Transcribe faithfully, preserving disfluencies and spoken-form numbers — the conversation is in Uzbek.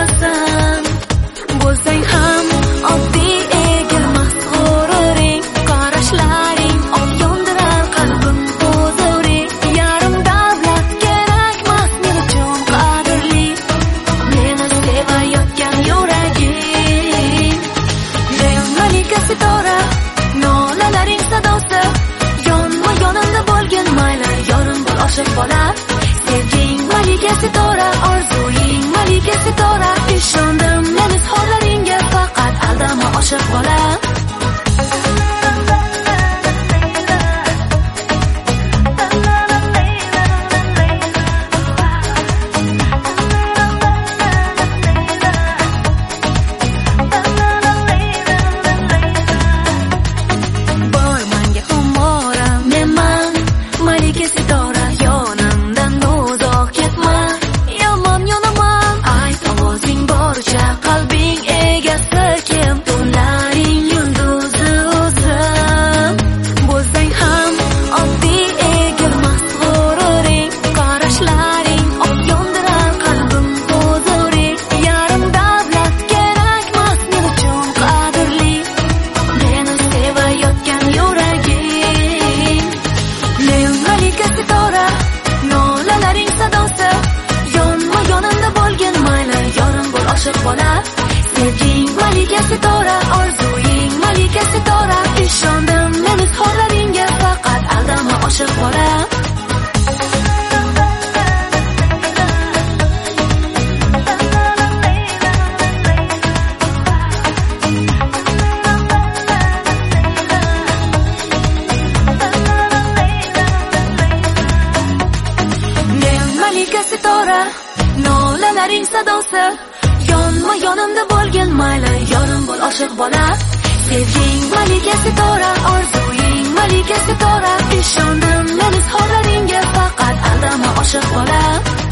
olasan. Bo'lsang ham oddiy egilmas g'ururing, qarashlaring ot yondirar qalbim huzuring. Yarim davlat kerakmas men uchun qadrli, meni sevayotgan yuraging. Leon malika sitora, nolalaring sadosi, yonma yonimda bo'lgin mayli yorim bo'l oshiq bola. Sevging malika sitora, orzuing malika sitora, ishondim men izhorlaringga, faqat aldama oshiq bola. Sevging malika sitora, orzuing malika sitora, ishondim men izhorlaringga, faqat aldama oshiq bola. Men malika sitora, nolalaring sadosi, yonma yonimda bo'lgin mayli yorim bo'l oshiq bola. Sevging malika sitora, orzuing malika sitora, ishondim men izhorlaringga, faqat aldama oshiq bola.